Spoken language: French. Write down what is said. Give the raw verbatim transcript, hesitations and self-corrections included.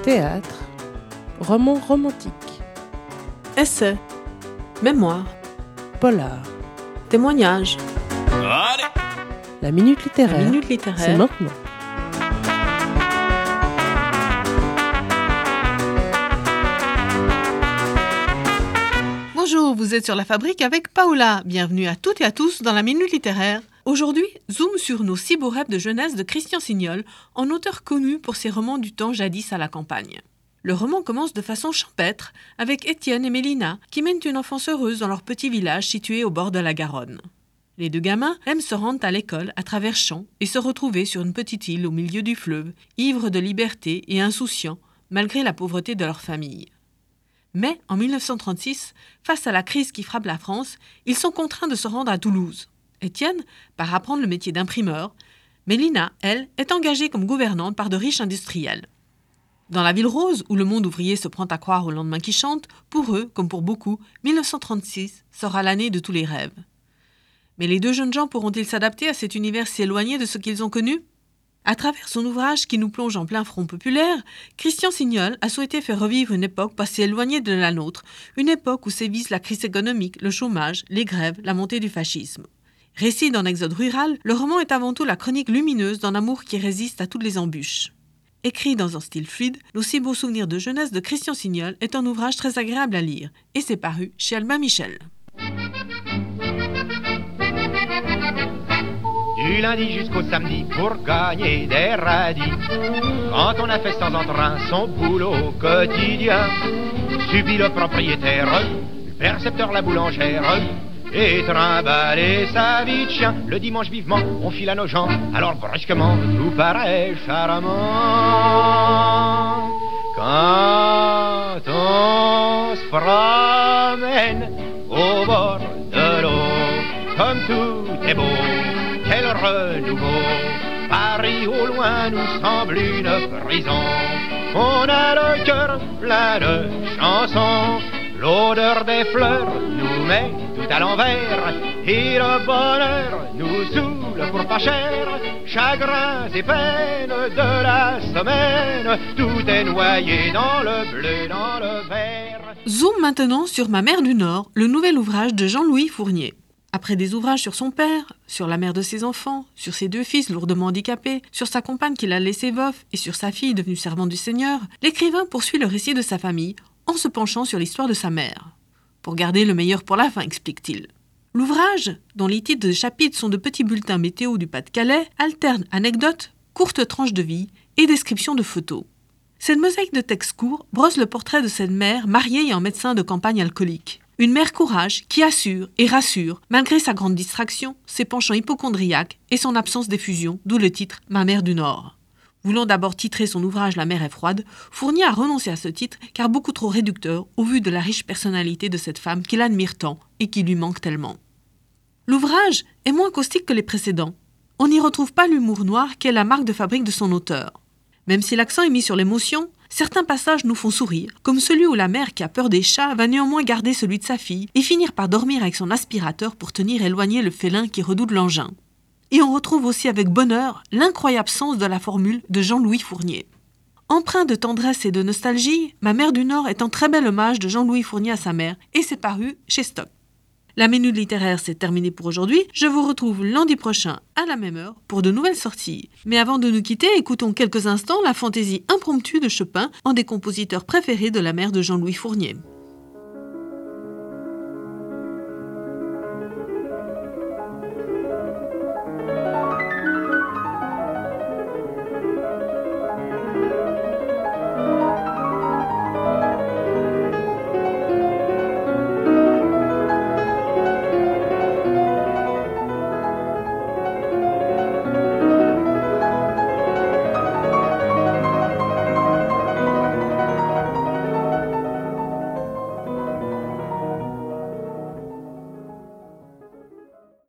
Théâtre, roman romantique, essai, mémoire, polar, témoignage. Allez. La minute littéraire, La minute littéraire. c'est maintenant. Bonjour, vous êtes sur La Fabrique avec Paola. Bienvenue à toutes et à tous dans la minute littéraire. Aujourd'hui, zoom sur nos six beaux rêves de jeunesse de Christian Signol, en auteur connu pour ses romans du temps jadis à la campagne. Le roman commence de façon champêtre avec Étienne et Mélina qui mènent une enfance heureuse dans leur petit village situé au bord de la Garonne. Les deux gamins aiment se rendre à l'école à travers champs et se retrouver sur une petite île au milieu du fleuve, ivres de liberté et insouciants, malgré la pauvreté de leur famille. Mais, en dix-neuf cent trente-six, face à la crise qui frappe la France, ils sont contraints de se rendre à Toulouse. Étienne part apprendre le métier d'imprimeur. Mélina, elle, est engagée comme gouvernante par de riches industriels. Dans la ville rose, où le monde ouvrier se prend à croire au lendemain qui chante, pour eux, comme pour beaucoup, dix-neuf cent trente-six sera l'année de tous les rêves. Mais les deux jeunes gens pourront-ils s'adapter à cet univers si éloigné de ce qu'ils ont connu ? À travers son ouvrage qui nous plonge en plein front populaire, Christian Signol a souhaité faire revivre une époque passée éloignée de la nôtre, une époque où sévissent la crise économique, le chômage, les grèves, la montée du fascisme. Récit d'un exode rural, le roman est avant tout la chronique lumineuse d'un amour qui résiste à toutes les embûches. Écrit dans un style fluide, Nos si beaux souvenirs de jeunesse de Christian Signol est un ouvrage très agréable à lire, et c'est paru chez Albin Michel. Du lundi jusqu'au samedi pour gagner des radis. Quand on a fait sans entrain son boulot quotidien, subit le propriétaire, le percepteur, la boulangère, et trimballer sa vie de chien. Le dimanche vivement, on file à nos gens, alors brusquement tout paraît charmant. Quand on se promène au bord de l'eau, comme tout est beau, quel renouveau! Paris au loin nous semble une prison. On a le cœur plein de chansons. L'odeur des fleurs nous met tout à l'envers. Et le bonheur nous saoule pour pas cher. Chagrins et peines de la semaine, tout est noyé dans le bleu, dans le vert. Zoom maintenant sur Ma mère du Nord, le nouvel ouvrage de Jean-Louis Fournier. Après des ouvrages sur son père, sur la mère de ses enfants, sur ses deux fils lourdement handicapés, sur sa compagne qu'il a laissée veuf et sur sa fille devenue servante du Seigneur, l'écrivain poursuit le récit de sa famille en se penchant sur l'histoire de sa mère. Pour garder le meilleur pour la fin, explique-t-il. L'ouvrage, dont les titres de chapitres sont de petits bulletins météo du Pas-de-Calais, alterne anecdotes, courtes tranches de vie et descriptions de photos. Cette mosaïque de textes courts brosse le portrait de cette mère mariée et en médecin de campagne alcoolique. Une mère courage qui assure et rassure, malgré sa grande distraction, ses penchants hypocondriaques et son absence d'effusion, d'où le titre « Ma mère du Nord ». Voulant d'abord titrer son ouvrage « La mer est froide », Fournier a renoncé à ce titre car beaucoup trop réducteur au vu de la riche personnalité de cette femme qu'il admire tant et qui lui manque tellement. L'ouvrage est moins caustique que les précédents. On n'y retrouve pas l'humour noir qui est la marque de fabrique de son auteur. Même si l'accent est mis sur l'émotion, certains passages nous font sourire, comme celui où la mère qui a peur des chats va néanmoins garder celui de sa fille et finir par dormir avec son aspirateur pour tenir éloigné le félin qui redoute l'engin. Et on retrouve aussi avec bonheur l'incroyable sens de la formule de Jean-Louis Fournier. Empreint de tendresse et de nostalgie, Ma mère du Nord est un très bel hommage de Jean-Louis Fournier à sa mère et c'est paru chez Stock. La minute littéraire, c'est terminé pour aujourd'hui. Je vous retrouve lundi prochain à la même heure pour de nouvelles sorties. Mais avant de nous quitter, écoutons quelques instants la fantaisie impromptue de Chopin, un des compositeurs préférés de la mère de Jean-Louis Fournier.